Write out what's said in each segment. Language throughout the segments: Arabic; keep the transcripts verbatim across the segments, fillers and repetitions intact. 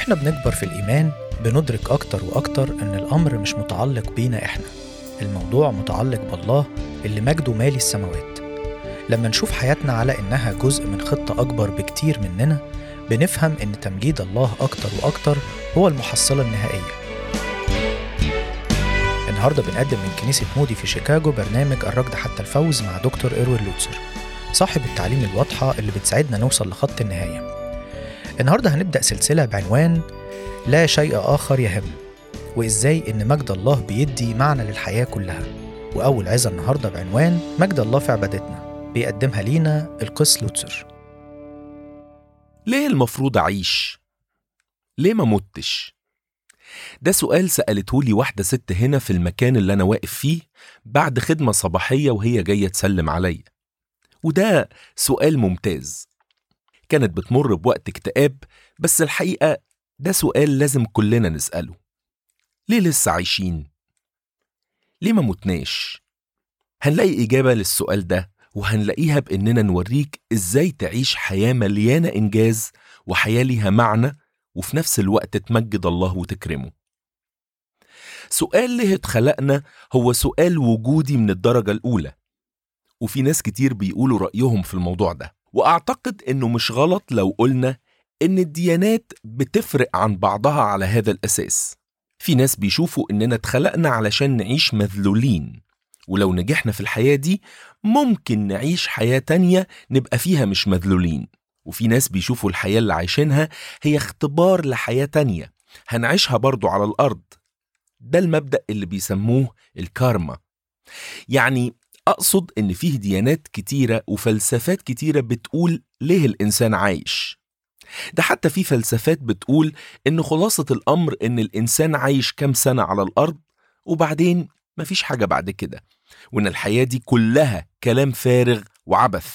واحنا بنكبر في الإيمان بندرك أكتر وأكتر إن الأمر مش متعلق بينا إحنا، الموضوع متعلق بالله اللي مجده مالي السماوات. لما نشوف حياتنا على إنها جزء من خطة أكبر بكتير مننا، بنفهم إن تمجيد الله أكتر وأكتر هو المحصلة النهائية. النهاردة بنقدم من كنيسة مودي في شيكاغو برنامج الركض حتى الفوز مع دكتور إروين لوتسر، صاحب التعليم الواضحة اللي بتساعدنا نوصل لخط النهاية. النهاردة هنبدأ سلسلة بعنوان لا شيء آخر يهم، وإزاي إن مجد الله بيدي معنى للحياة كلها. وأول عظة النهاردة بعنوان مجد الله في عبادتنا، بيقدمها لينا القس لوتسر. ليه المفروض أعيش؟ ليه ما متش؟ ده سؤال سألته لي واحدة ست هنا في المكان اللي أنا واقف فيه بعد خدمة صباحية وهي جاية تسلم عليا، وده سؤال ممتاز. كانت بتمر بوقت اكتئاب، بس الحقيقة ده سؤال لازم كلنا نسأله. ليه لسه عايشين؟ ليه ما متناش؟ هنلاقي إجابة للسؤال ده، وهنلاقيها بإننا نوريك إزاي تعيش حياة مليانة إنجاز وحياة ليها معنى، وفي نفس الوقت تمجد الله وتكرمه. سؤال ليه اتخلقنا هو سؤال وجودي من الدرجة الأولى، وفي ناس كتير بيقولوا رأيهم في الموضوع ده، وأعتقد إنه مش غلط لو قلنا إن الديانات بتفرق عن بعضها على هذا الأساس. في ناس بيشوفوا إننا اتخلقنا علشان نعيش مذلولين، ولو نجحنا في الحياة دي ممكن نعيش حياة تانية نبقى فيها مش مذلولين. وفي ناس بيشوفوا الحياة اللي عايشينها هي اختبار لحياة تانية هنعيشها برضو على الأرض. ده المبدأ اللي بيسموه الكارما. يعني أقصد إن فيه ديانات كتيرة وفلسفات كتيرة بتقول ليه الإنسان عايش. ده حتى في فلسفات بتقول إن خلاصة الأمر إن الإنسان عايش كام سنة على الأرض وبعدين مفيش حاجة بعد كده، وإن الحياة دي كلها كلام فارغ وعبث.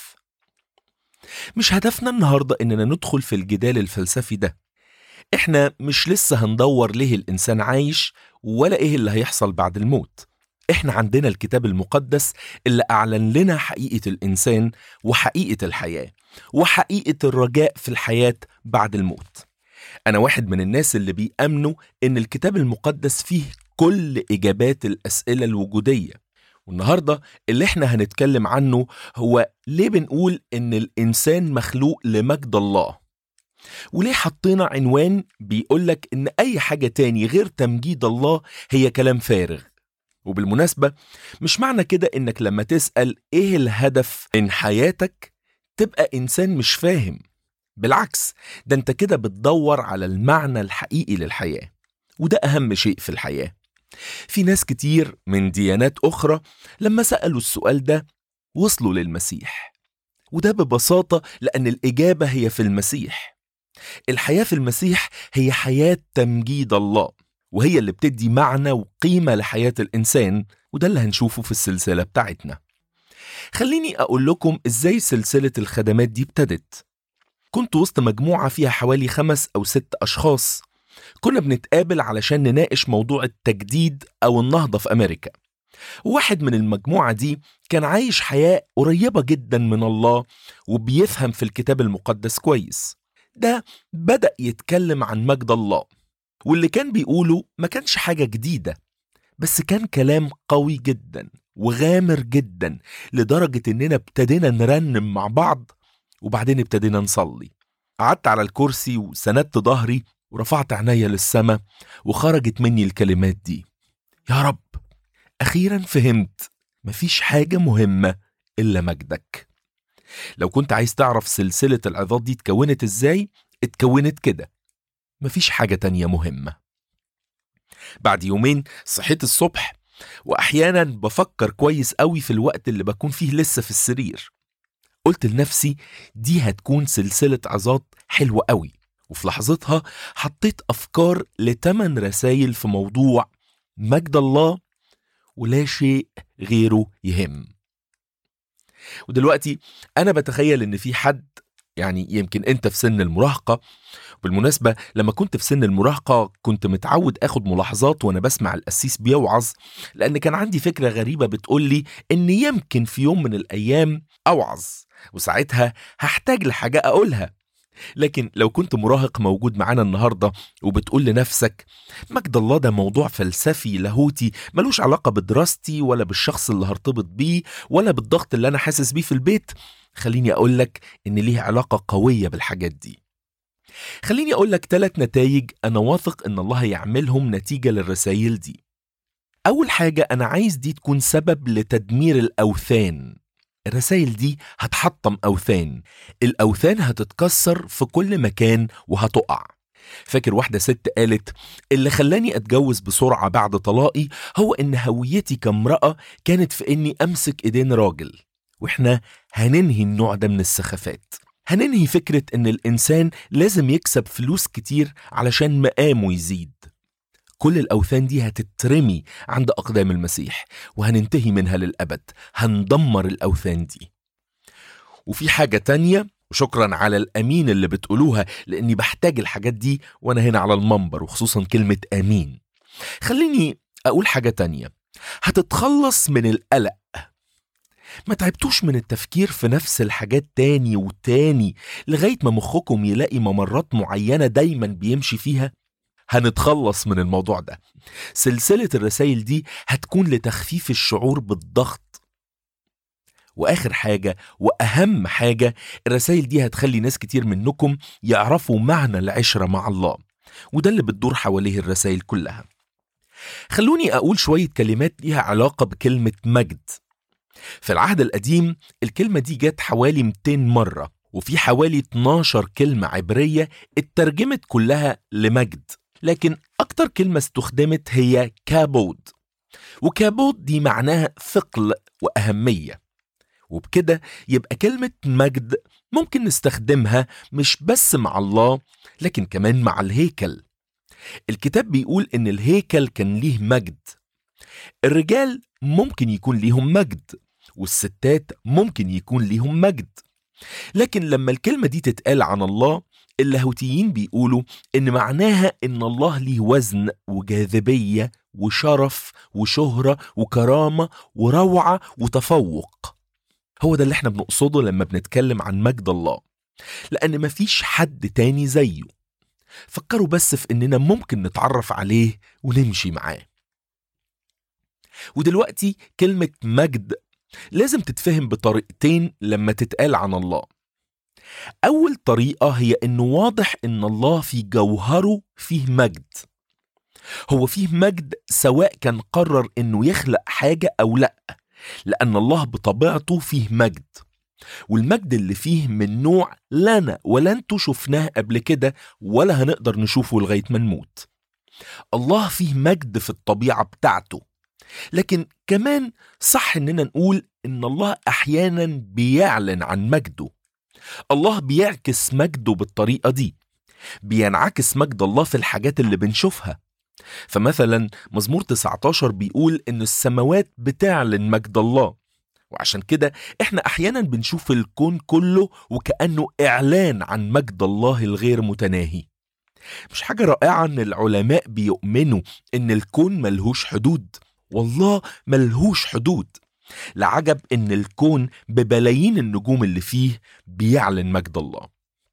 مش هدفنا النهاردة إننا ندخل في الجدال الفلسفي ده. إحنا مش لسه هندور ليه الإنسان عايش ولا إيه اللي هيحصل بعد الموت. إحنا عندنا الكتاب المقدس اللي أعلن لنا حقيقة الإنسان وحقيقة الحياة وحقيقة الرجاء في الحياة بعد الموت. أنا واحد من الناس اللي بيأمنوا إن الكتاب المقدس فيه كل إجابات الأسئلة الوجودية. والنهاردة اللي إحنا هنتكلم عنه هو ليه بنقول إن الإنسان مخلوق لمجد الله، وليه حطينا عنوان بيقولك إن أي حاجة تاني غير تمجيد الله هي كلام فارغ. وبالمناسبة مش معنى كده إنك لما تسأل إيه الهدف من حياتك تبقى إنسان مش فاهم. بالعكس، ده أنت كده بتدور على المعنى الحقيقي للحياة، وده أهم شيء في الحياة. في ناس كتير من ديانات أخرى لما سألوا السؤال ده وصلوا للمسيح، وده ببساطة لأن الإجابة هي في المسيح. الحياة في المسيح هي حياة تمجيد الله، وهي اللي بتدي معنى وقيمة لحياة الإنسان، وده اللي هنشوفه في السلسلة بتاعتنا. خليني أقول لكم إزاي سلسلة الخدمات دي ابتدت. كنت وسط مجموعة فيها حوالي خمس أو ست أشخاص، كنا بنتقابل علشان نناقش موضوع التجديد أو النهضة في أمريكا. واحد من المجموعة دي كان عايش حياة قريبة جدا من الله وبيفهم في الكتاب المقدس كويس. ده بدأ يتكلم عن مجد الله، واللي كان بيقوله ما كانش حاجة جديدة، بس كان كلام قوي جدا وغامر جدا لدرجة إننا ابتدينا نرنم مع بعض، وبعدين ابتدينا نصلي. قعدت على الكرسي وسندت ظهري ورفعت عينيا للسماء، وخرجت مني الكلمات دي: يا رب، أخيرا فهمت مفيش حاجة مهمة إلا مجدك. لو كنت عايز تعرف سلسلة العظات دي اتكونت إزاي، اتكونت كده: مفيش حاجة تانية مهمة. بعد يومين صحيت الصبح، وأحيانا بفكر كويس قوي في الوقت اللي بكون فيه لسه في السرير. قلت لنفسي دي هتكون سلسلة عظات حلوة قوي، وفي لحظتها حطيت أفكار لتمن رسائل في موضوع مجد الله ولا شيء غيره يهم. ودلوقتي أنا بتخيل إن في حد، يعني يمكن أنت في سن المراهقة. بالمناسبة لما كنت في سن المراهقة كنت متعود أخد ملاحظات وأنا بسمع القسيس بيوعظ، لأن كان عندي فكرة غريبة بتقولي إن يمكن في يوم من الأيام أوعظ، وساعتها هحتاج لحاجة أقولها. لكن لو كنت مراهق موجود معانا النهاردة وبتقول لنفسك مجد الله ده موضوع فلسفي لاهوتي ملوش علاقة بدراستي ولا بالشخص اللي هرتبط بيه ولا بالضغط اللي أنا حاسس بيه في البيت، خليني أقولك إن ليه علاقة قوية بالحاجات دي. خليني أقولك ثلاث نتائج أنا واثق إن الله يعملهم نتيجة للرسائل دي. أول حاجة، أنا عايز دي تكون سبب لتدمير الأوثان. الرسائل دي هتحطم أوثان، الأوثان هتتكسر في كل مكان وهتقع. فاكر واحدة ست قالت اللي خلاني أتجوز بسرعة بعد طلاقي هو إن هويتي كامرأة كانت في إني أمسك إيدين راجل. وإحنا هننهي النوع ده من السخافات، هننهي فكرة إن الإنسان لازم يكسب فلوس كتير علشان مقامه يزيد. كل الأوثان دي هتترمي عند أقدام المسيح وهننتهي منها للأبد، هندمر الأوثان دي. وفي حاجة تانية، وشكرا على الأمين اللي بتقولوها لأني بحتاج الحاجات دي وأنا هنا على المنبر، وخصوصا كلمة أمين. خليني أقول حاجة تانية، هتتخلص من القلق. ما تعبتوش من التفكير في نفس الحاجات تاني وتاني لغاية ما مخكم يلاقي ممرات معينة دايما بيمشي فيها؟ هنتخلص من الموضوع ده. سلسلة الرسائل دي هتكون لتخفيف الشعور بالضغط. وآخر حاجة وأهم حاجة، الرسائل دي هتخلي ناس كتير منكم يعرفوا معنى العشرة مع الله، وده اللي بتدور حواليه الرسائل كلها. خلوني أقول شوية كلمات ليها علاقة بكلمة مجد. في العهد القديم الكلمة دي جت حوالي مئتين مرة، وفي حوالي اتناشر كلمة عبرية اترجمت كلها لمجد، لكن أكتر كلمة استخدمت هي كابود. وكابود دي معناها ثقل وأهمية، وبكده يبقى كلمة مجد ممكن نستخدمها مش بس مع الله لكن كمان مع الهيكل. الكتاب بيقول إن الهيكل كان ليه مجد. الرجال ممكن يكون ليهم مجد، والستات ممكن يكون ليهم مجد. لكن لما الكلمة دي تتقال عن الله، اللاهوتيين بيقولوا إن معناها إن الله ليه وزن وجاذبية وشرف وشهرة وكرامة وروعة وتفوق. هو ده اللي احنا بنقصده لما بنتكلم عن مجد الله، لأن مفيش حد تاني زيه. فكروا بس في إننا ممكن نتعرف عليه ونمشي معاه. ودلوقتي كلمة مجد لازم تتفهم بطريقتين لما تتقال عن الله. أول طريقة هي إنه واضح إن الله في جوهره فيه مجد. هو فيه مجد سواء كان قرر إنه يخلق حاجة أو لأ، لأن الله بطبيعته فيه مجد، والمجد اللي فيه من نوع لنا ولا انتوا شفناه قبل كده ولا هنقدر نشوفه لغاية ما نموت. الله فيه مجد في الطبيعة بتاعته، لكن كمان صح إننا نقول إن الله أحيانا بيعلن عن مجده. الله بيعكس مجده بالطريقة دي، بينعكس مجد الله في الحاجات اللي بنشوفها. فمثلا مزمور تسعة عشر بيقول إن السماوات بتعلن مجد الله، وعشان كده إحنا أحيانا بنشوف الكون كله وكأنه إعلان عن مجد الله الغير متناهي. مش حاجة رائعة إن العلماء بيؤمنوا إن الكون ملهوش حدود؟ والله ملهوش حدود. لعجب إن الكون ببلايين النجوم اللي فيه بيعلن مجد الله.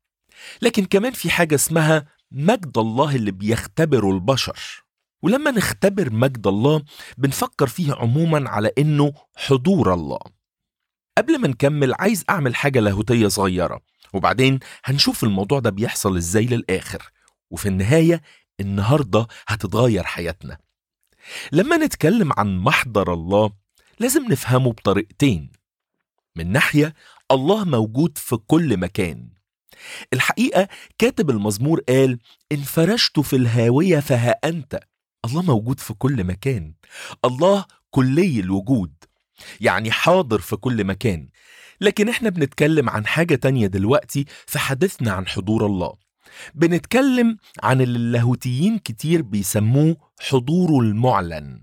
لكن كمان في حاجة اسمها مجد الله اللي بيختبره البشر. ولما نختبر مجد الله بنفكر فيه عموما على إنه حضور الله. قبل ما نكمل عايز أعمل حاجة لاهوتية صغيرة، وبعدين هنشوف الموضوع ده بيحصل إزاي للآخر، وفي النهاية النهاردة هتتغير حياتنا. لما نتكلم عن محضر الله لازم نفهمه بطريقتين. من ناحية الله موجود في كل مكان. الحقيقة كاتب المزمور قال إن فرشت في الهاوية فها أنت. الله موجود في كل مكان. الله كلي الوجود، يعني حاضر في كل مكان. لكن احنا بنتكلم عن حاجة تانية دلوقتي في حديثنا عن حضور الله. بنتكلم عن اللي اللاهوتيين كتير بيسموه حضوره المعلن.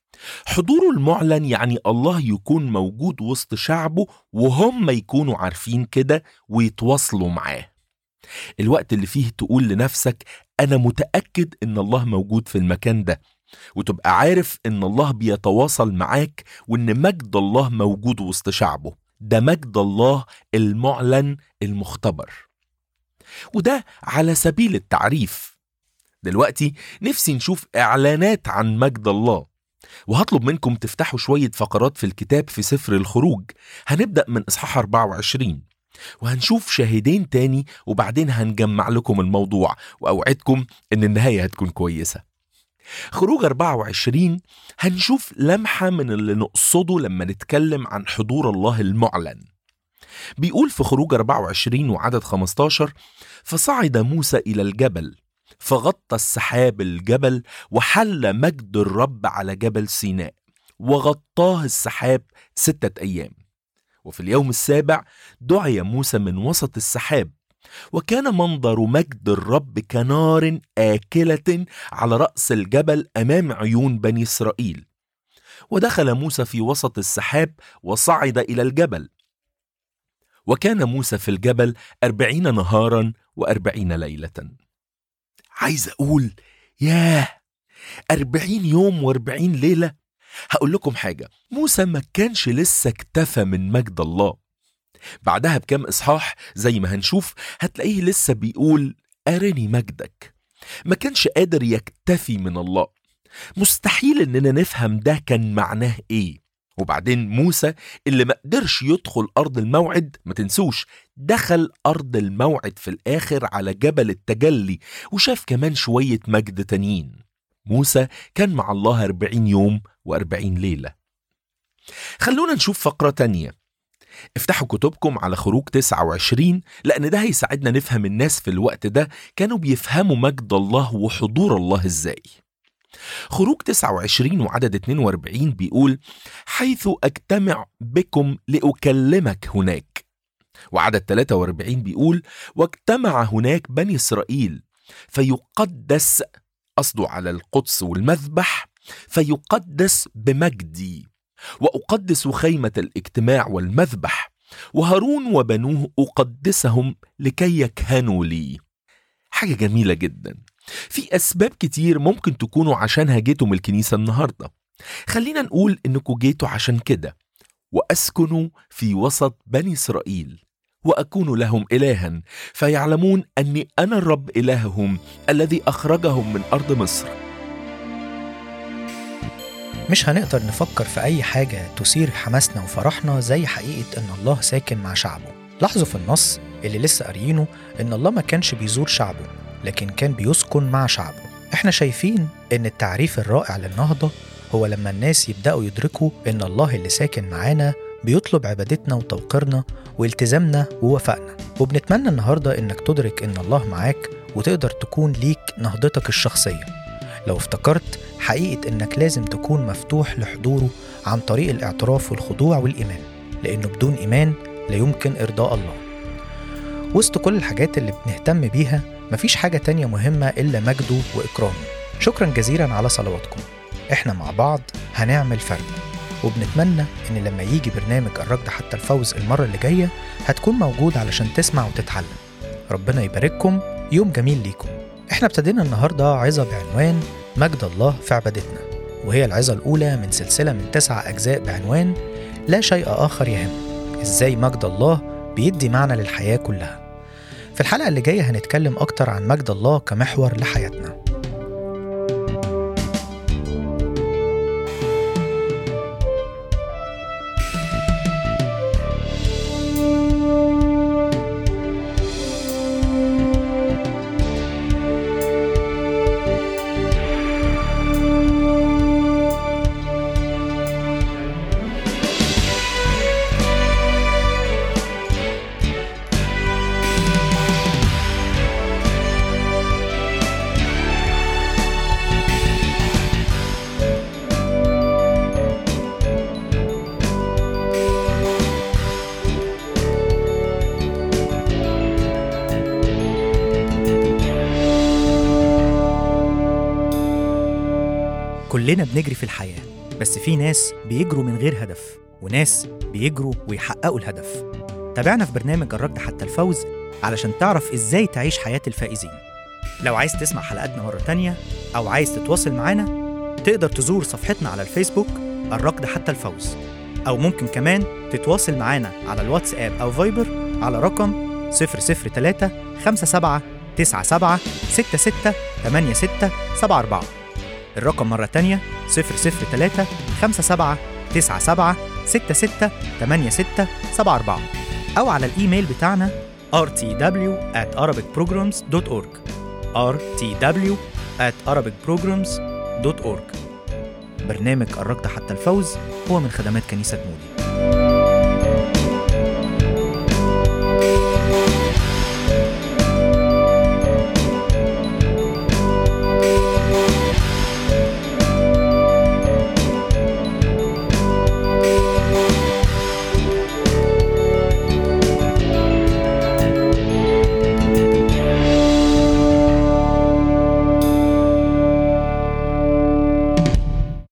حضوره المعلن يعني الله يكون موجود وسط شعبه وهم يكونوا عارفين كده ويتواصلوا معاه. الوقت اللي فيه تقول لنفسك أنا متأكد إن الله موجود في المكان ده، وتبقى عارف إن الله بيتواصل معاك وإن مجد الله موجود وسط شعبه. ده مجد الله المعلن المختبر. وده على سبيل التعريف. دلوقتي نفسي نشوف إعلانات عن مجد الله، وهطلب منكم تفتحوا شوية فقرات في الكتاب في سفر الخروج. هنبدأ من إصحاح أربعة وعشرين وهنشوف شاهدين تاني، وبعدين هنجمع لكم الموضوع، وأوعدكم إن النهاية هتكون كويسة. خروج أربعة وعشرين هنشوف لمحة من اللي نقصده لما نتكلم عن حضور الله المعلن. بيقول في خروج أربعة وعشرين وعدد خمستاشر: فصعد موسى إلى الجبل فغطى السحاب الجبل وحل مجد الرب على جبل سيناء وغطاه السحاب ستة أيام. وفي اليوم السابع دعي موسى من وسط السحاب، وكان منظر مجد الرب كنار آكلة على رأس الجبل أمام عيون بني إسرائيل. ودخل موسى في وسط السحاب وصعد إلى الجبل، وكان موسى في الجبل أربعين نهارا وأربعين ليلة. عايز أقول ياه، أربعين يوم وأربعين ليلة. هقول لكم حاجة، موسى ما كانش لسه اكتفى من مجد الله. بعدها بكام إصحاح زي ما هنشوف هتلاقيه لسه بيقول أرني مجدك. ما كانش قادر يكتفي من الله. مستحيل إننا نفهم ده كان معناه إيه. وبعدين موسى اللي ما قدرش يدخل أرض الموعد، ما تنسوش دخل أرض الموعد في الآخر على جبل التجلي، وشاف كمان شوية مجد تانيين. موسى كان مع الله أربعين يوم وأربعين ليلة. خلونا نشوف فقرة تانية. افتحوا كتبكم على خروج تسعة وعشرين، لأن ده هيساعدنا نفهم الناس في الوقت ده كانوا بيفهموا مجد الله وحضور الله إزاي. خروج تسعة وعشرين وعدد اتنين وأربعين بيقول: حيث أجتمع بكم لأكلمك هناك. وعدد ثلاثة وأربعين بيقول: واجتمع هناك بني إسرائيل فيقدس، قصده على القدس والمذبح، فيقدس بمجدي، وأقدس خيمة الاجتماع والمذبح، وهارون وبنوه أقدسهم لكي يكهنوا لي. حاجة جميلة جدا. في أسباب كتير ممكن تكونوا عشانها جيتوا من الكنيسة النهاردة. خلينا نقول إنكم جيتوا عشان كده: وأسكنوا في وسط بني إسرائيل وأكون لهم إلها، فيعلمون أني أنا الرب إلههم الذي أخرجهم من أرض مصر. مش هنقدر نفكر في أي حاجة تثير حماسنا وفرحنا زي حقيقة إن الله ساكن مع شعبه. لاحظوا في النص اللي لسه قاريينه إن الله ما كانش بيزور شعبه، لكن كان بيسكن مع شعبه. احنا شايفين إن التعريف الرائع للنهضة هو لما الناس يبدأوا يدركوا إن الله اللي ساكن معانا بيطلب عبادتنا وتوقيرنا والتزامنا ووفائنا. وبنتمنى النهاردة إنك تدرك إن الله معاك وتقدر تكون ليك نهضتك الشخصية. لو افتكرت حقيقة إنك لازم تكون مفتوح لحضوره عن طريق الاعتراف والخضوع والإيمان، لأنه بدون إيمان لا يمكن إرضاء الله. وسط كل الحاجات اللي بنهتم بيها مفيش حاجة تانية مهمة إلا مجده وإكرامه. شكرا جزيلا على صلواتكم. إحنا مع بعض هنعمل فرق، وبنتمنى إن لما يجي برنامج الركض حتى الفوز المرة اللي جاية هتكون موجود علشان تسمع وتتعلم. ربنا يبارككم. يوم جميل ليكم. إحنا ابتدينا النهاردة عظة بعنوان مجد الله في عبادتنا، وهي العظة الأولى من سلسلة من تسع أجزاء بعنوان لا شيء آخر يهم، إزاي مجد الله بيدي معنى للحياة كلها. في الحلقة اللي جاية هنتكلم أكتر عن مجد الله كمحور لحياتنا. كلنا بنجري في الحياة، بس في ناس بيجروا من غير هدف، وناس بيجروا ويحققوا الهدف. تابعنا في برنامج الركض حتى الفوز علشان تعرف إزاي تعيش حياة الفائزين. لو عايز تسمع حلقاتنا مرة تانية أو عايز تتواصل معنا، تقدر تزور صفحتنا على الفيسبوك الركض حتى الفوز، أو ممكن كمان تتواصل معنا على الواتساب أو فايبر على رقم صفر صفر ثلاثة خمسة سبعة تسعة سبعة ستة ستة تمانية ستة سبعة أربعة. الرقم مرة تانية صفر صفر تلاتة خمسة سبعة تسعة سبعة ستة ستة تمانية ستة سبعة أربعة، أو على الإيميل بتاعنا آر تي دبليو آت أرابيك بروجرامز دوت أورج آر تي دبليو آت أرابيك بروجرامز دوت أورج. برنامج قربت حتى الفوز هو من خدمات كنيسة مودي.